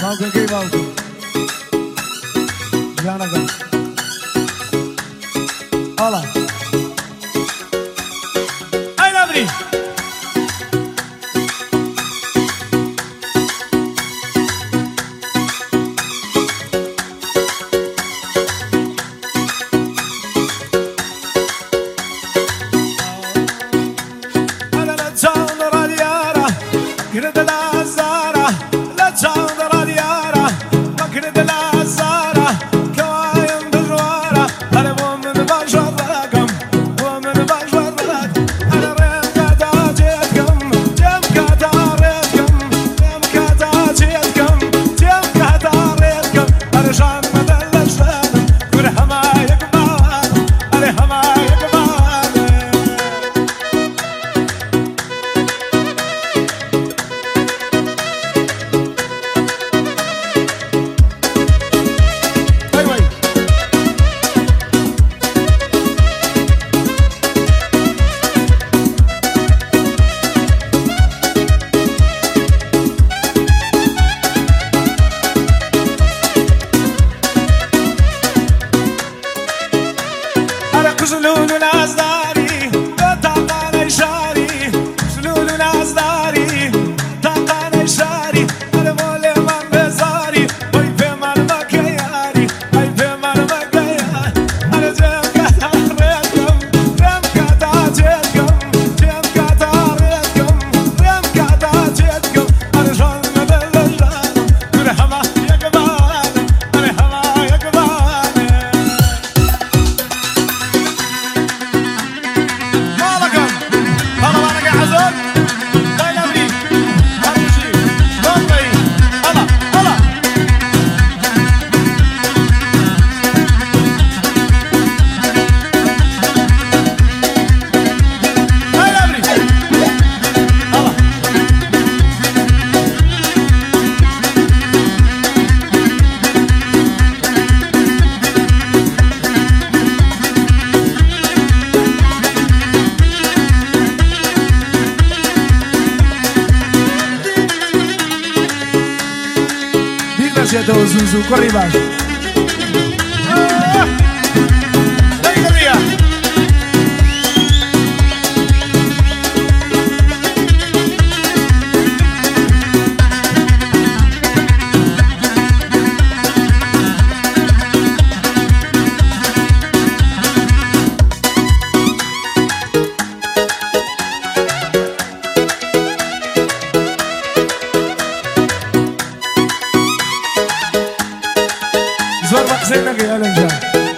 Malcolm, quem Malcolm? Jana Gun. Olha lá. Ai, Labri! Do Zuzu, corre embaixo. Vem, Gabriel. Zena que ya ven ya.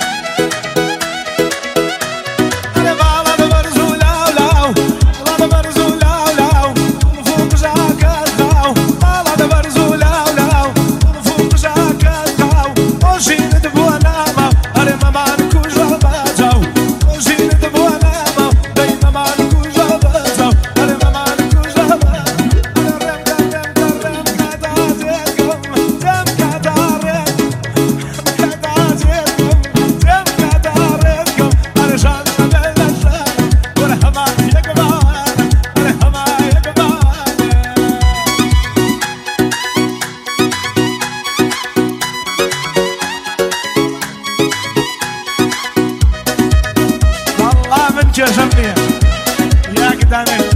Ya que también.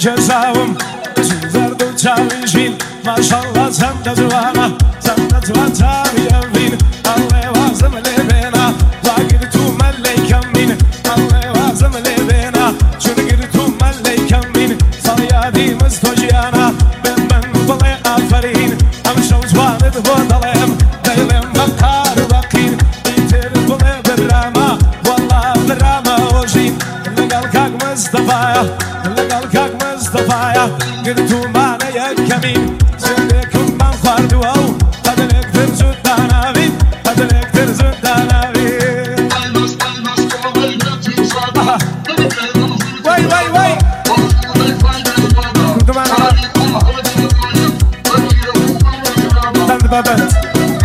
جزاوم زرد و چاویشین ماشالله زنده جوانا زنده جوان چاویین الله وازم لبنا واگر تو ملیکم من الله وازم لبنا چونگر تو ملیکم من صلیادی مستوجیانا من طلع آفرین هم شوزواند بودلم دیلم بقار بقین ایتر طلع براما والله براما وجین لقال کاک مصطفایا لقال کاک مصطفایا قلتو معنا يا كمين سيدكم من خارد واو هذا نقدر زدانا بين هذا نقدر زدانا بين واي واي واي كنت معنا تند بابت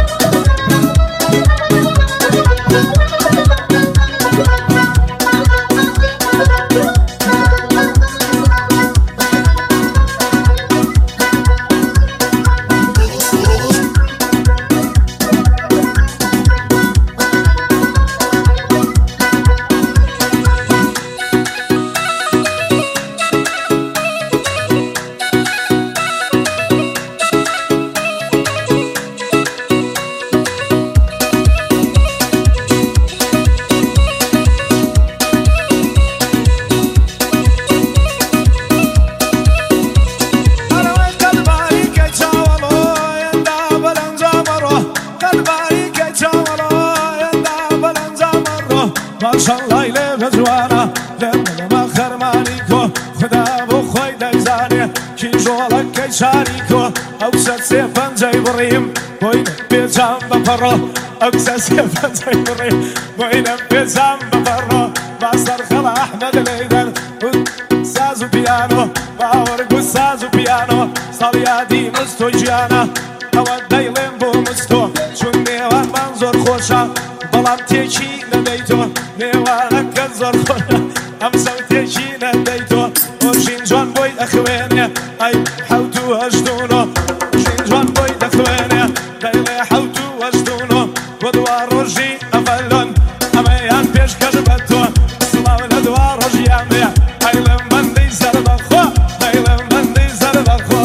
ماشالله ليلة جوانا لما خرمانيكو خدا بو خوي دايزاني كي جولك كي شاريكو أوسط سيفان جاي بريم بوين بيجام بفرو أوسط سيفان جاي بريم بوين بيجام بفرو ماستر خلا أحمد ليدن سازو بيانو باورقو سازو بيانو صاليادي مستو جيانا أود دايلين بو مستو شون نيوان منظور خوشا بلام تيشي نديتو نيوانك الزور خوشا أمسو تيشي نديتو وشين جوان بوي أخواني أي حوتو أجدونو وشين جوان بوي أخواني دايلي حوتو أجدونو ودوار رجي أفلون أميان بيش كجبتو سلاو لدوار رجي أمي أيلم من دي زربخو أيلم من دي زربخو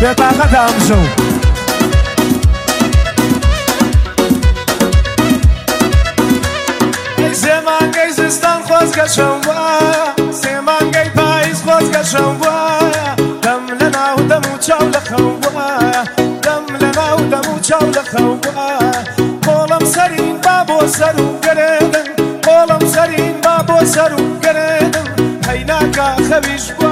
بێتاقەتام شەو سێمانگەی زستان خۆزگە شەو وایە سێمانگەی پاییز خۆزگە شەو وایە دەم لە ناو دەم و چاو لە خەو وایە دەم لە ناو دەم و چاو لە خەو وایە قۆڵم سەرین با بۆ سەر و گەرێدن قۆڵم سەرین با بۆ سەر و گەرێدن هەیناکە خەویش